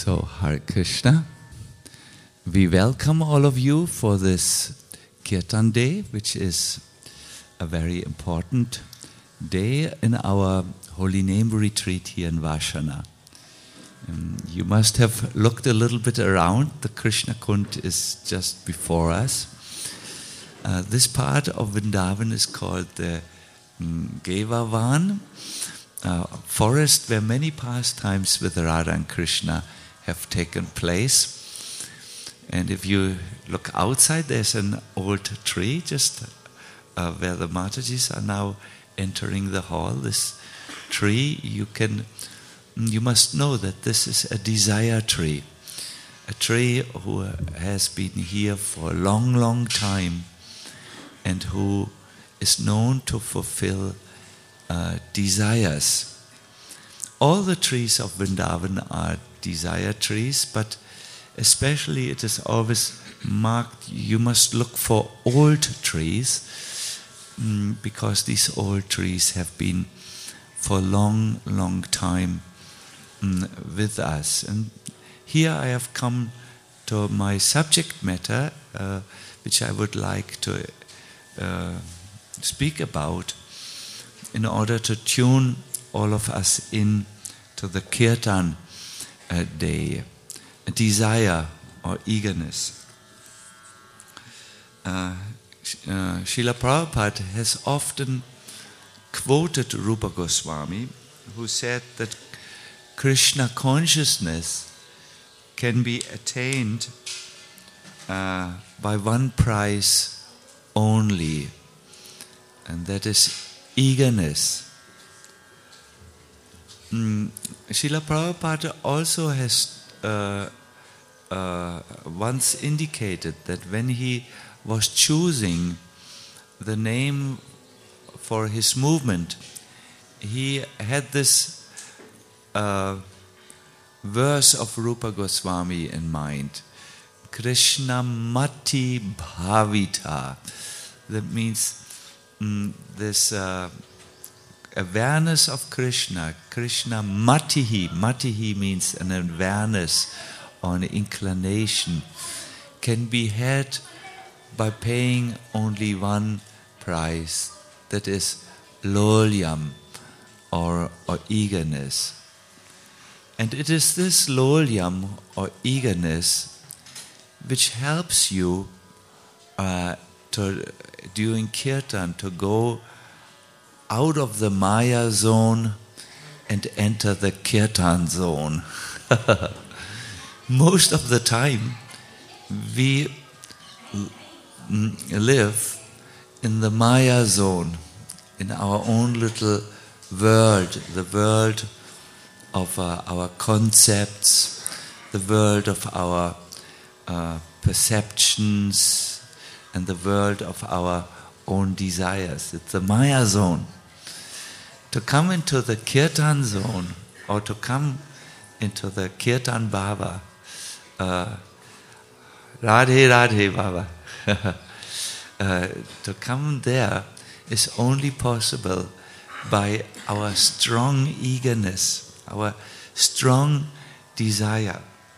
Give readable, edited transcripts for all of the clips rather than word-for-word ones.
So, Hare Krishna. We welcome all of you for this Kirtan Day, which is a very important day in our Holy Name retreat here in Vashana. You must have looked a little bit around. The Krishna Kund is just before us. This part of Vrindavan is called the Gevavan, forest where many pastimes with Radha and Krishna have taken place. And if you look outside, there's an old tree just where the Matajis are now entering the hall. This tree, you must know that this is a desire tree. A tree who has been here for a long, long time and who is known to fulfill desires. All the trees of Vrindavan are desire trees, but especially it is always marked, you must look for old trees, because these old trees have been for a long, long time with us. And here I have come to my subject matter, which I would like to speak about in order to tune all of us in to the Kirtan Day, a desire or eagerness. Srila Prabhupada has often quoted Rupa Goswami, who said that Krishna consciousness can be attained by one prize only, and that is eagerness. Srila Prabhupada also has once indicated that when he was choosing the name for his movement, he had this verse of Rupa Goswami in mind. Krishna Mati Bhavita. That means this awareness of Krishna. Krishna Matihi. Matihi means an awareness or an inclination. Can be had by paying only one price. That is lolyam or eagerness. And it is this lolyam or eagerness which helps you during Kirtan to go out of the Maya zone and enter the Kirtan zone. Most of the time we live in the Maya zone, in our own little world, the world of our concepts, the world of our perceptions, and the world of our own desires. It's the Maya zone. To come into the Kirtan zone, or to come into the Kirtan Bhava, Radhe Radhe Bhava, to come there is only possible by our strong eagerness, our strong desire.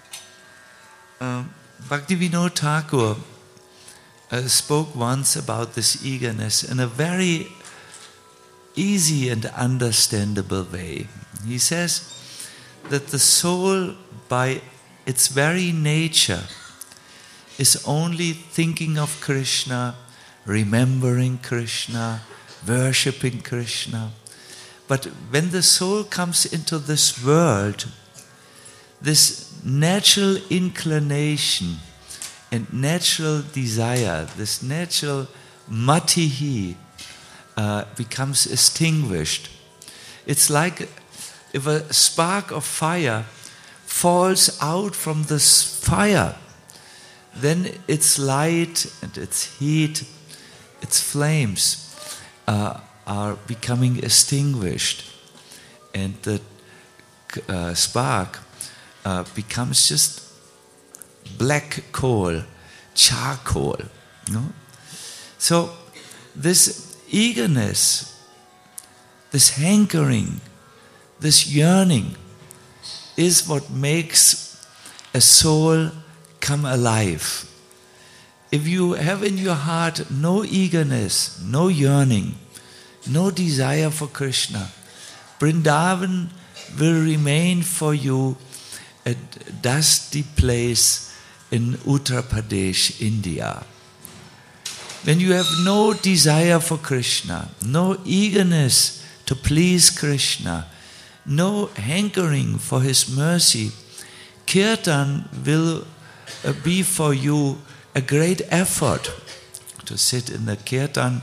Bhaktivinoda Thakur spoke once about this eagerness in a very easy and understandable way. He says that the soul, by its very nature, is only thinking of Krishna, remembering Krishna, worshipping Krishna. But when the soul comes into this world, this natural inclination and natural desire, this natural matihi, becomes extinguished. It's like if a spark of fire falls out from this fire, then its light and its heat, its flames are becoming extinguished, and the spark becomes just black coal, charcoal. No? So this eagerness, this hankering, this yearning is what makes a soul come alive. If you have in your heart no eagerness, no yearning, no desire for Krishna, Vrindavan will remain for you a dusty place in Uttar Pradesh, India. When you have no desire for Krishna, no eagerness to please Krishna, no hankering for His mercy, Kirtan will be for you a great effort. To sit in the Kirtan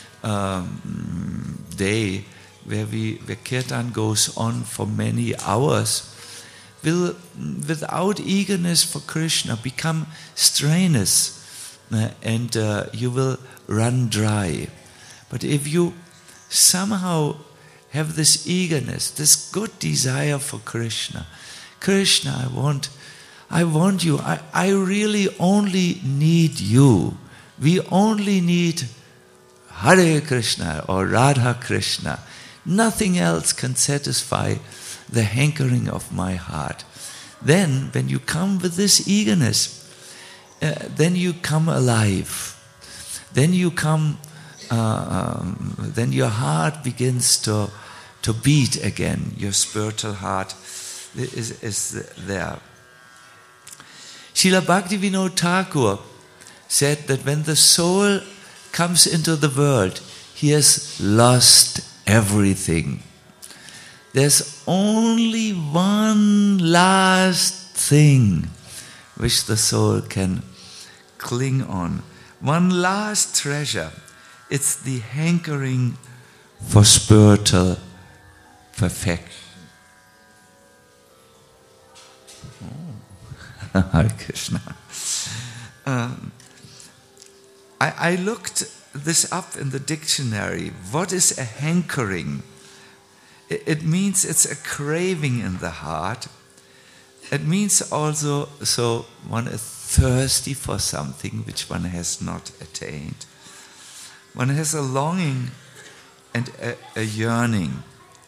day, where Kirtan goes on for many hours, will, without eagerness for Krishna, become strenuous, and you will run dry. But if you somehow have this eagerness, this good desire for Krishna, Krishna, I want you, I really only need you. We only need Hare Krishna or Radha Krishna. Nothing else can satisfy the hankering of my heart. Then, when you come with this eagerness, then you come alive. Then you come, then your heart begins to beat again. Your spiritual heart is there. Srila Bhaktivinoda Thakur said that when the soul comes into the world, he has lost everything. There's only one last thing which the soul can cling on. One last treasure. It's the hankering for spiritual perfection. Oh. Hare Krishna. I looked this up in the dictionary. What is a hankering? It means it's a craving in the heart. It means also so one is thirsty for something which one has not attained. One has a longing and a yearning.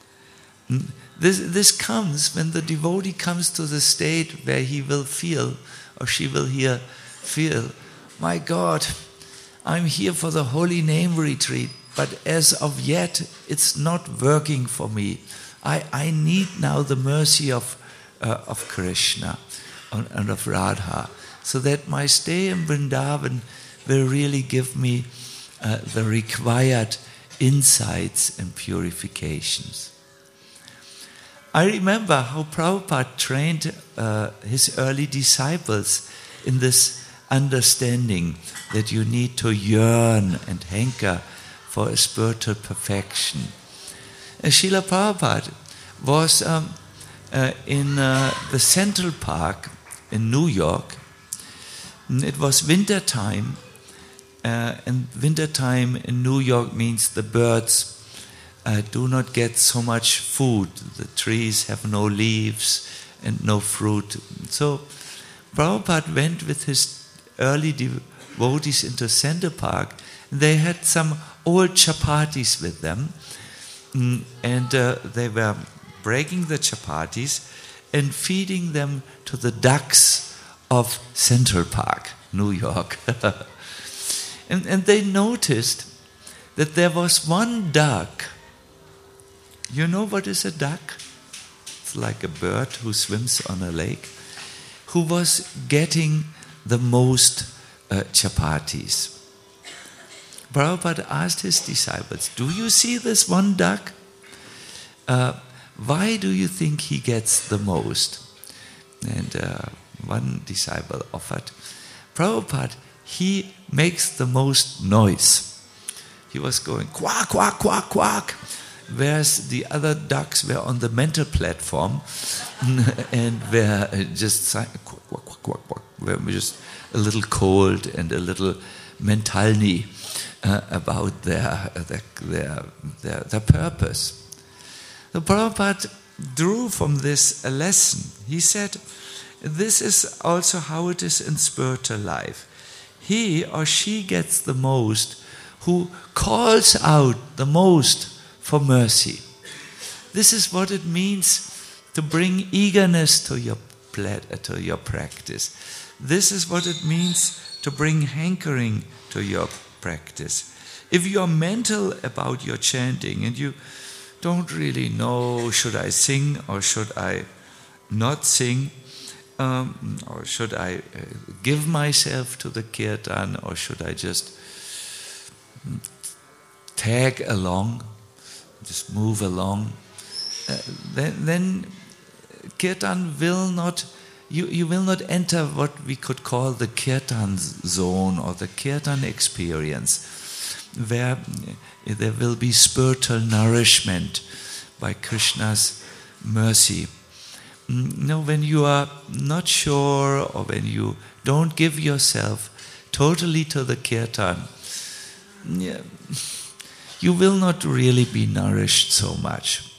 This comes when the devotee comes to the state where he will feel, or she will feel, my God, I'm here for the holy name retreat, but as of yet, it's not working for me. I need now the mercy of Krishna and of Radha, so that my stay in Vrindavan will really give me the required insights and purifications. I remember how Prabhupada trained his early disciples in this understanding that you need to yearn and hanker for a spiritual perfection. Srila Prabhupada was in the Central Park in New York. It was winter time, and winter time in New York means the birds do not get so much food. The trees have no leaves and no fruit. So Prabhupada went with his early devotees into Central Park. They had some old chapatis with them, and they were breaking the chapatis and feeding them to the ducks of Central Park, New York. and they noticed that there was one duck. You know what is a duck? It's like a bird who swims on a lake, who was getting the most chapatis. Prabhupada asked his disciples, do you see this one duck? Why do you think he gets the most? And one disciple offered, Prabhupada, he makes the most noise. He was going quack, quack, quack, quack, whereas the other ducks were on the mental platform and were just quack, quack, quack, quack, quack. Were just a little cold and a little mentalny about their purpose. The Prabhupada drew from this a lesson. He said, this is also how it is in spiritual life. He or she gets the most who calls out the most for mercy. This is what it means to bring eagerness to your to your practice. This is what it means to bring hankering to your practice. If you are mental about your chanting and you don't really know, should I sing or should I not sing, or should I give myself to the kirtan, or should I just tag along, just move along, then kirtan will not, you will not enter what we could call the kirtan zone or the kirtan experience, where there will be spiritual nourishment by Krishna's mercy. No, when you are not sure or when you don't give yourself totally to the kirtan, you will not really be nourished so much.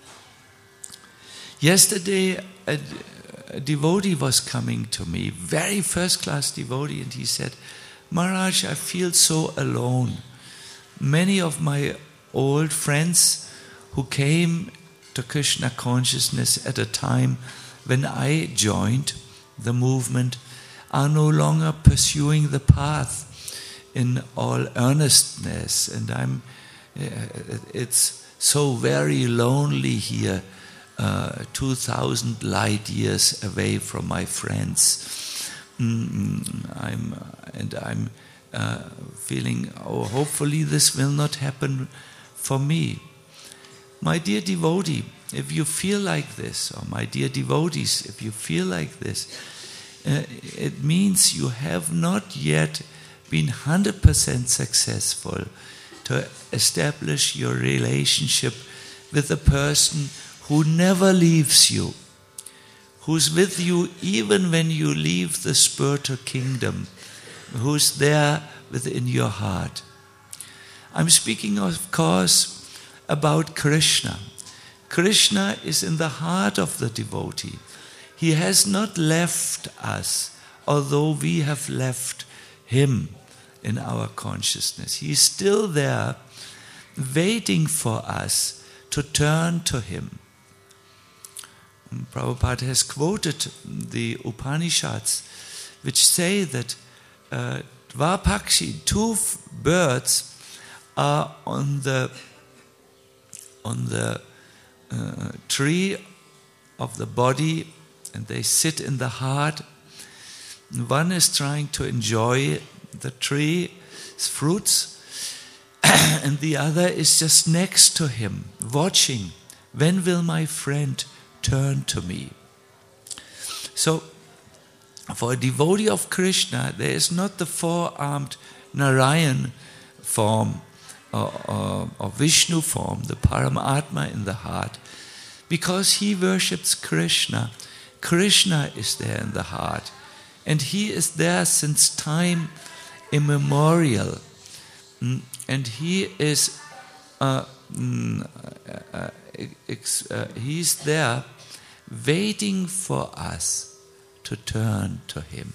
Yesterday, a devotee was coming to me, very first-class devotee, and he said, Maharaj, I feel so alone. Many of my old friends who came to Krishna consciousness at a time when I joined the movement are no longer pursuing the path in all earnestness, and it's so very lonely here, 2,000 light years away from my friends. I'm feeling, hopefully this will not happen for me. My dear devotee, if you feel like this, or my dear devotees, if you feel like this, it means you have not yet been 100% successful to establish your relationship with a person who never leaves you, who's with you even when you leave the spiritual kingdom, who's there within your heart. I'm speaking, of course, about Krishna. Krishna is in the heart of the devotee. He has not left us, although we have left him in our consciousness. He is still there, waiting for us to turn to him. Prabhupada has quoted the Upanishads, which say that Dvapakshi, two birds, are on the tree of the body, and they sit in the heart. One is trying to enjoy the tree's fruits, and the other is just next to him, watching, when will my friend turn to me? So, for a devotee of Krishna, there is not the four-armed Narayan form or Vishnu form, the Paramatma in the heart. Because he worships Krishna, Krishna is there in the heart. And he is there since time immemorial. And he is he's there waiting for us to turn to him.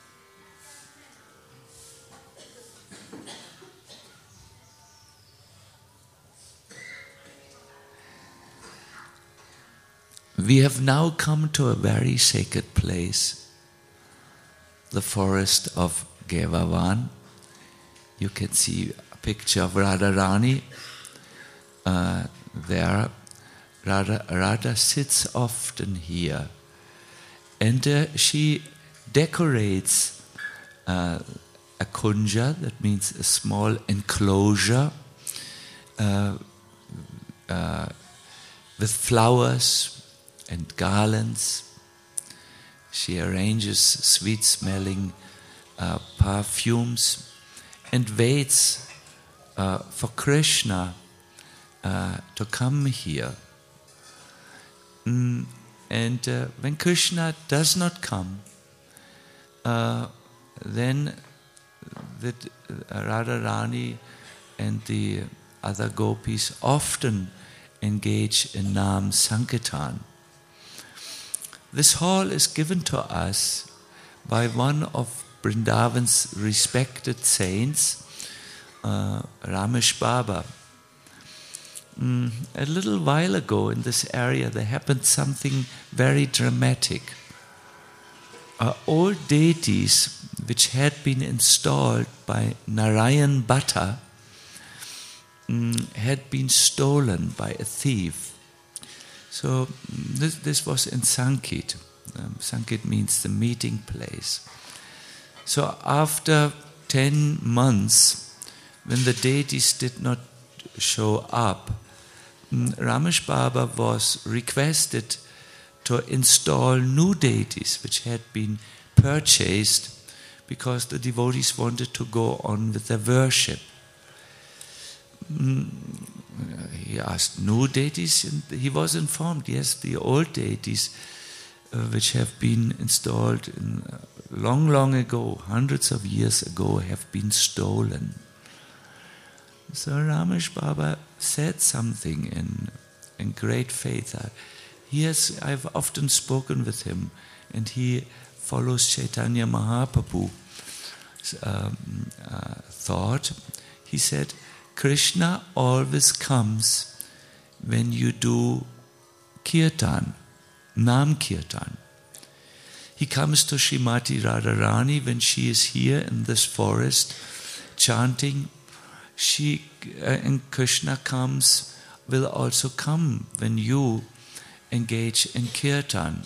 We have now come to a very sacred place, the forest of Gevavan. You can see a picture of Radharani there. Radha sits often here, and she decorates a kunja, that means a small enclosure, with flowers and garlands. She arranges sweet-smelling perfumes and waits for Krishna to come here. And when Krishna does not come, then the Radharani and the other gopis often engage in Nam Sankirtan. This hall is given to us by one of Vrindavan's respected saints, Ramesh Baba. A little while ago in this area there happened something very dramatic. are old deities which had been installed by Narayan Bhatta, had been stolen by a thief. So this was in Sankit. Sankit means the meeting place. So after 10 months, when the deities did not show up, Ramesh Baba was requested to install new deities which had been purchased because the devotees wanted to go on with their worship. He asked new deities, and he was informed, yes, the old deities which have been installed long ago, hundreds of years ago, have been stolen. So Ramesh Baba said something in great faith. I've often spoken with him, and he follows Chaitanya Mahaprabhu's thought. He said, Krishna always comes when you do kirtan, Nam Kirtan. He comes to Srimati Radharani when she is here in this forest chanting. And Krishna will also come when you engage in kirtan.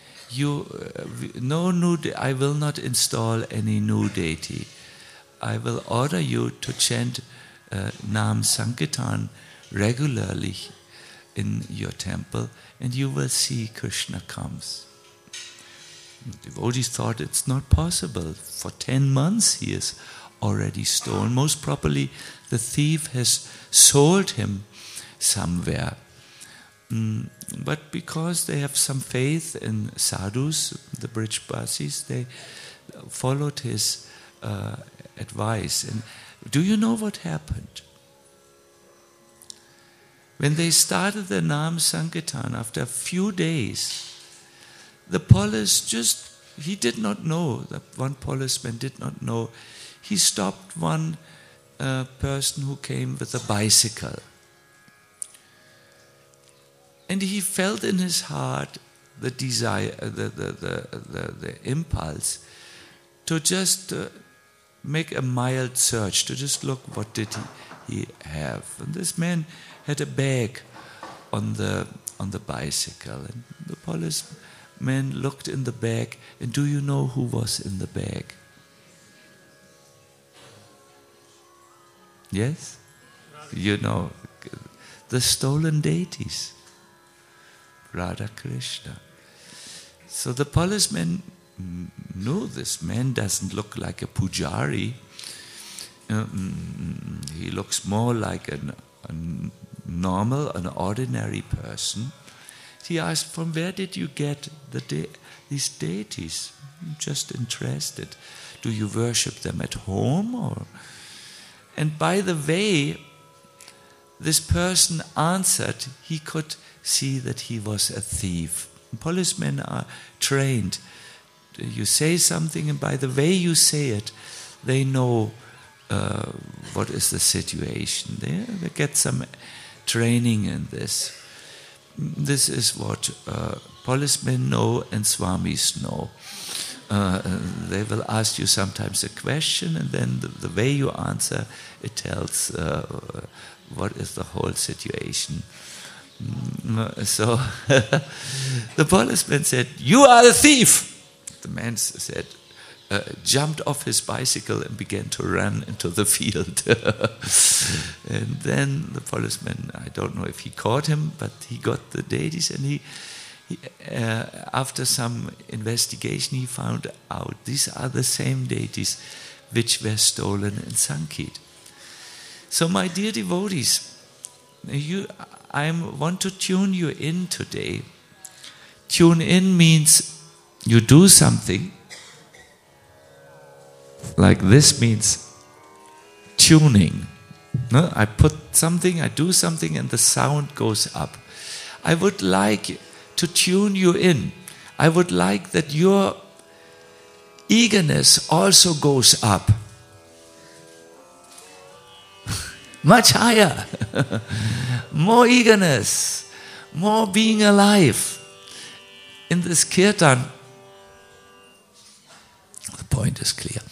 I will not install any new deity. I will order you to chant Nam Sankirtan regularly in your temple, and you will see Krishna comes. The devotees thought it's not possible. For 10 months he is already stolen. Most probably the thief has sold him somewhere. But because they have some faith in sadhus, the Brijbasis, they followed his advice. And do you know what happened? When they started the Nam Sankirtan, after a few days, the police he did not know, one policeman did not know. He stopped one person who came with a bicycle. And he felt in his heart the desire, the impulse to just make a mild search, to just look what did he have. And this man had a bag on the bicycle, and the policeman looked in the bag, and do you know who was in the bag? Yes? You know, the stolen deities. Radha Krishna. So the policeman knew this man doesn't look like a pujari. He looks more like a normal, an ordinary person. He asked, from where did you get these deities? I'm just interested. Do you worship them at home? And by the way, this person answered, he could see that he was a thief. Policemen are trained. You say something, and by the way you say it, they know what is the situation. They get some training in this. This is what policemen know and swamis know. They will ask you sometimes a question, and then the way you answer, it tells what is the whole situation. So the policeman said, "You are a thief!" The man said, jumped off his bicycle and began to run into the field. And then the policeman, I don't know if he caught him, but he got the deities, and he after some investigation, he found out these are the same deities which were stolen in Sankit. So my dear devotees, I want to tune you in today. Tune in means you do something. Like this means tuning. No? I put something, I do something, and the sound goes up. I would like to tune you in. I would like that your eagerness also goes up. Much higher. More eagerness. More being alive. In this kirtan, point is clear.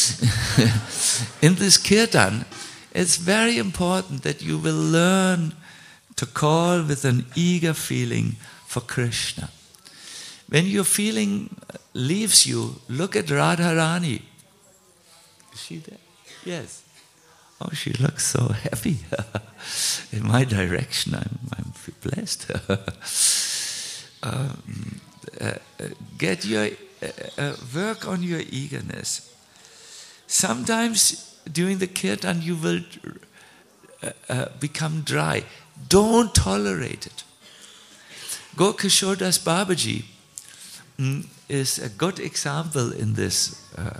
In this kirtan, it's very important that you will learn to call with an eager feeling for Krishna. When your feeling leaves you, look at Radharani. Is she there? Yes. Oh, she looks so happy. In my direction, I'm blessed. Get your work on your eagerness. Sometimes during the kirtan you will become dry. Don't tolerate it. Gokishodas Babaji is a good example in this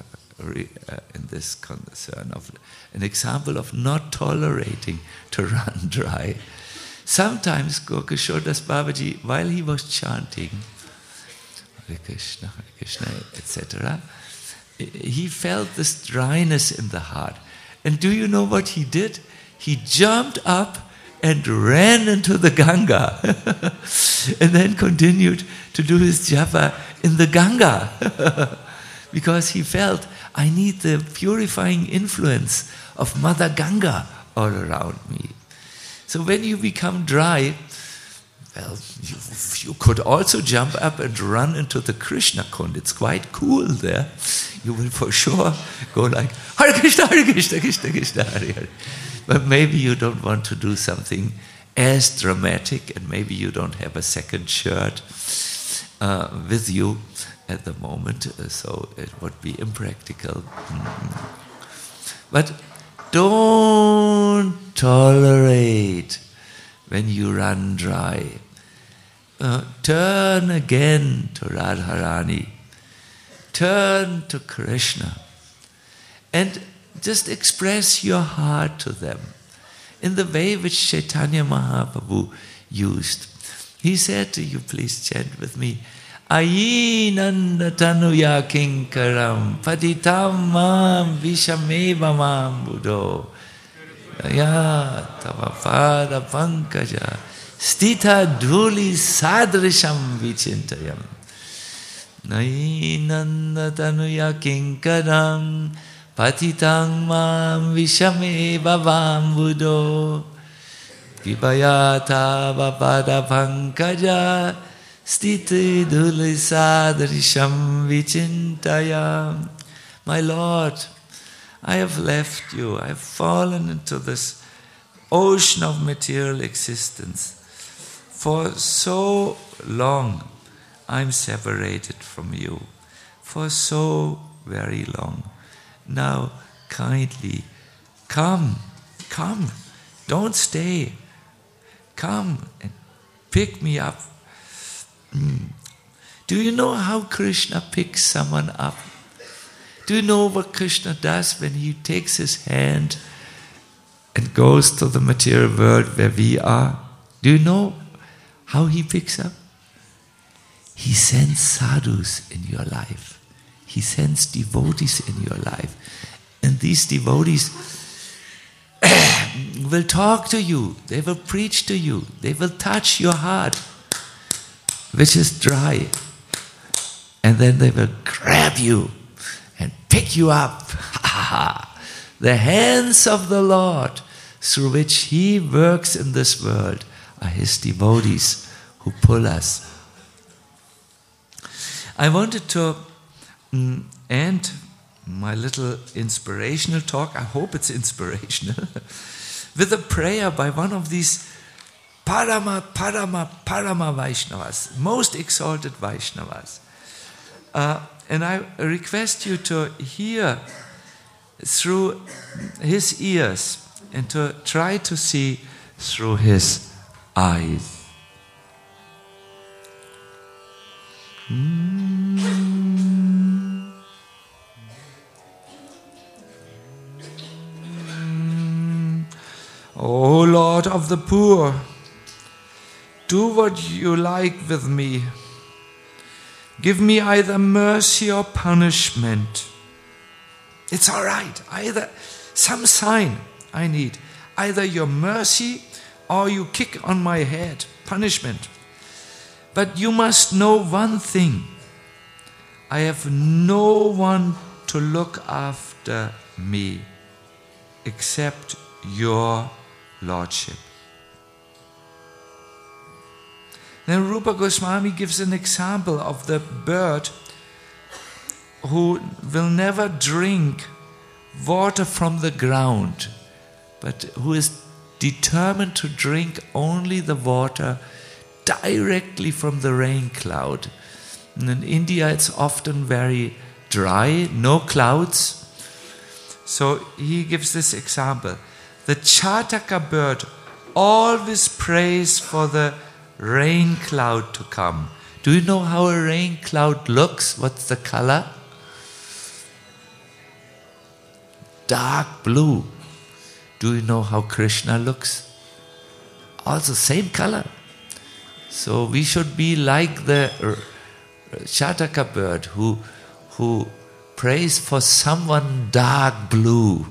concern, of an example of not tolerating to run dry. Sometimes Gokishodas Babaji, while he was chanting Hare Krishna, etc., he felt this dryness in the heart. And do you know what he did? He jumped up and ran into the Ganga and then continued to do his japa in the Ganga because he felt, I need the purifying influence of Mother Ganga all around me. So when you become dry, well, you could also jump up and run into the Krishna Kund. It's quite cool there. You will for sure go like, Hare Krishna, Krishna Krishna, Hare Hare. But maybe you don't want to do something as dramatic, and maybe you don't have a second shirt with you at the moment, so it would be impractical. But don't tolerate when you run dry. Turn again to Radharani. Turn to Krishna. And just express your heart to them in the way which Chaitanya Mahaprabhu used. He said to you, please chant with me, Ayi nanda tanuya kinkaram patitam mam vishameva mam buddho ya tava pada pankaja stita dhuli sadrisham vichintayam. Ayi nanda tanuya kinkaram patitang mam vishameva mam buddho vipaya tava pada pankaja Stiti dhuli sadrisham vichintaya. My Lord, I have left you. I have fallen into this ocean of material existence. For so long, I'm separated from you. For so very long. Now, kindly, come. Don't stay. Come and pick me up. Do you know how Krishna picks someone up? Do you know what Krishna does when he takes his hand and goes to the material world where we are? Do you know how he picks up? He sends sadhus in your life. He sends devotees in your life. And these devotees will talk to you. They will preach to you. They will touch your heart, which is dry. And then they will grab you and pick you up. The hands of the Lord through which He works in this world are His devotees who pull us. I wanted to end my little inspirational talk, I hope it's inspirational, with a prayer by one of these Parama Vaishnavas, most exalted Vaishnavas. And I request you to hear through his ears and to try to see through his eyes. O Lord of the poor, do what you like with me. Give me either mercy or punishment. It's all right. Either some sign I need. Either your mercy or you kick on my head. Punishment. But you must know one thing. I have no one to look after me except your Lordship. Then Rupa Goswami gives an example of the bird who will never drink water from the ground, but who is determined to drink only the water directly from the rain cloud. And in India it's often very dry, no clouds. So he gives this example. The Chataka bird always prays for the rain cloud to come. Do you know how a rain cloud looks? What's the color? Dark blue. Do you know how Krishna looks? Also same color. So we should be like the Chataka bird who prays for someone dark blue.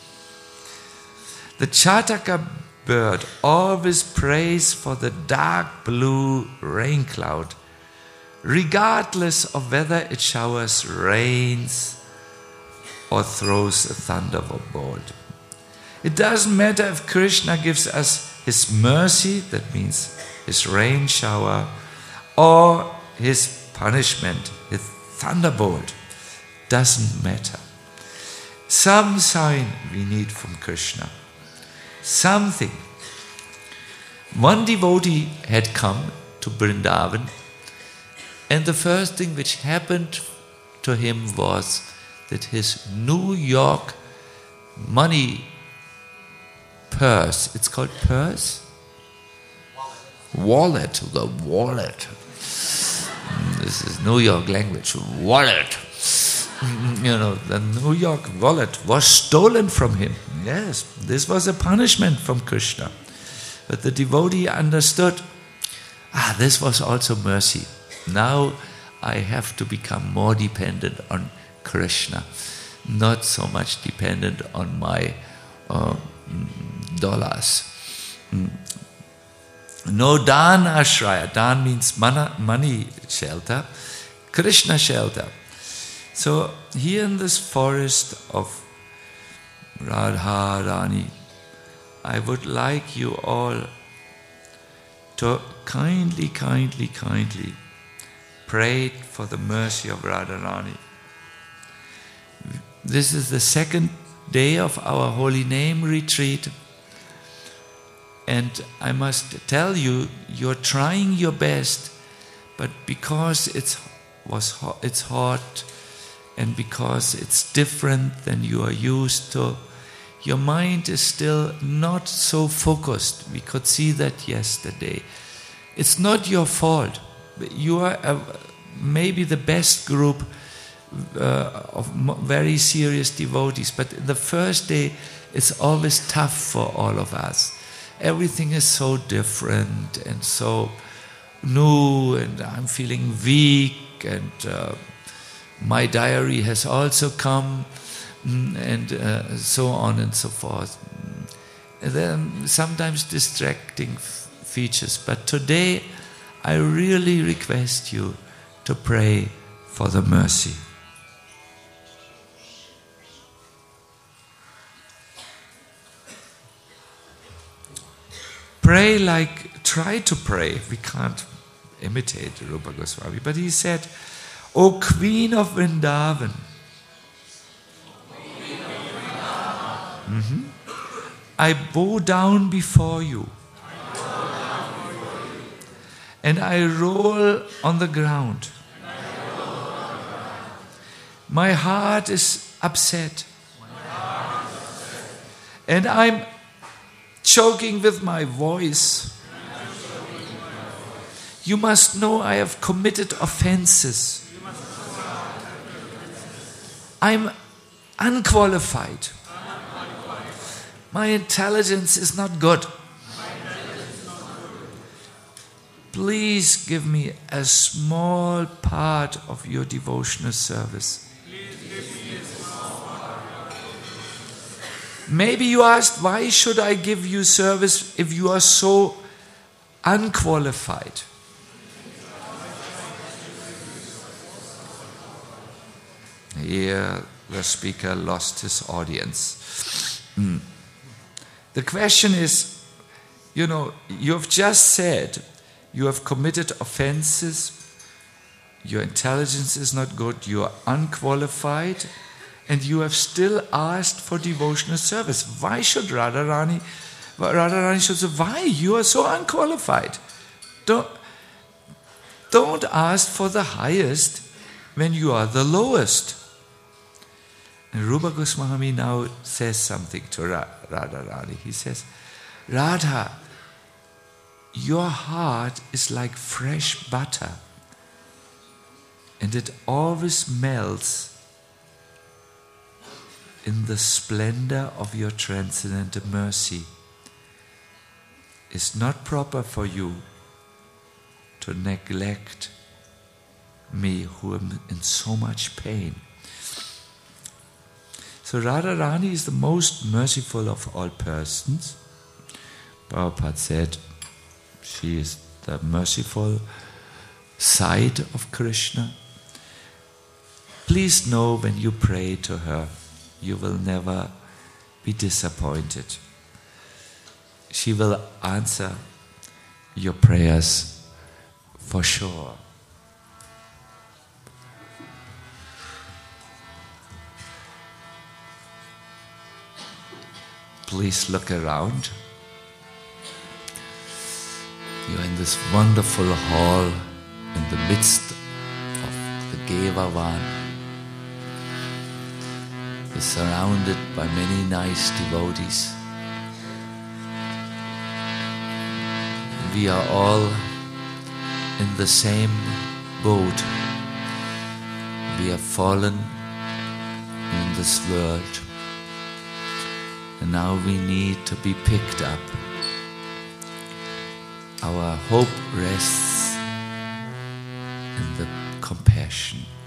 The Chataka bird always prays for the dark blue rain cloud, regardless of whether it showers rains or throws a thunderbolt. It doesn't matter if Krishna gives us his mercy, that means his rain shower, or his punishment, his thunderbolt. Doesn't matter. Some sign we need from Krishna. Something. One devotee had come to Vrindavan, and the first thing which happened to him was that his New York money purse, it's called purse? Wallet. The wallet. This is New York language. Wallet. The New York wallet was stolen from him. Yes, this was a punishment from Krishna. But the devotee understood, this was also mercy. Now I have to become more dependent on Krishna, not so much dependent on my dollars. No dan ashraya. Dan means money shelter. Krishna shelter. So here in this forest of Radha Rani, I would like you all to kindly pray for the mercy of Radharani. This is the second day of our Holy Name retreat, and I must tell you, you're trying your best, but because it's hot and because it's different than you are used to, your mind is still not so focused. We could see that yesterday. It's not your fault. You are maybe the best group of very serious devotees, but the first day it's always tough for all of us. Everything is so different and so new, and I'm feeling weak, and my diary has also come, and so on and so forth. There are sometimes distracting features, but today I really request you to pray for the mercy. Try to pray. We can't imitate Rupa Goswami, but he said, O Queen of Vrindavan, I bow down before you, and I roll on the ground. My heart is upset, and I'm choking with my voice. You must know I have committed offenses. I'm unqualified. My intelligence is not good. Please give me a small part of your devotional service. Maybe you asked, why should I give you service if you are so unqualified? Here the speaker lost his audience. The question is, you have just said you have committed offenses, your intelligence is not good, you are unqualified, and you have still asked for devotional service. Why should Radharani should say, why? You are so unqualified. Don't ask for the highest when you are the lowest. And Rupa Goswami now says something to Radharani. He says, Radha, your heart is like fresh butter, and it always melts in the splendor of your transcendental mercy. It's not proper for you to neglect me who am in so much pain. So Radharani is the most merciful of all persons. Prabhupada said she is the merciful side of Krishna. Please know when you pray to her, you will never be disappointed. She will answer your prayers for sure. Please look around. You're in this wonderful hall in the midst of the Gevavan. You're surrounded by many nice devotees. We are all in the same boat. We have fallen in this world, and now we need to be picked up. Our hope rests in the compassion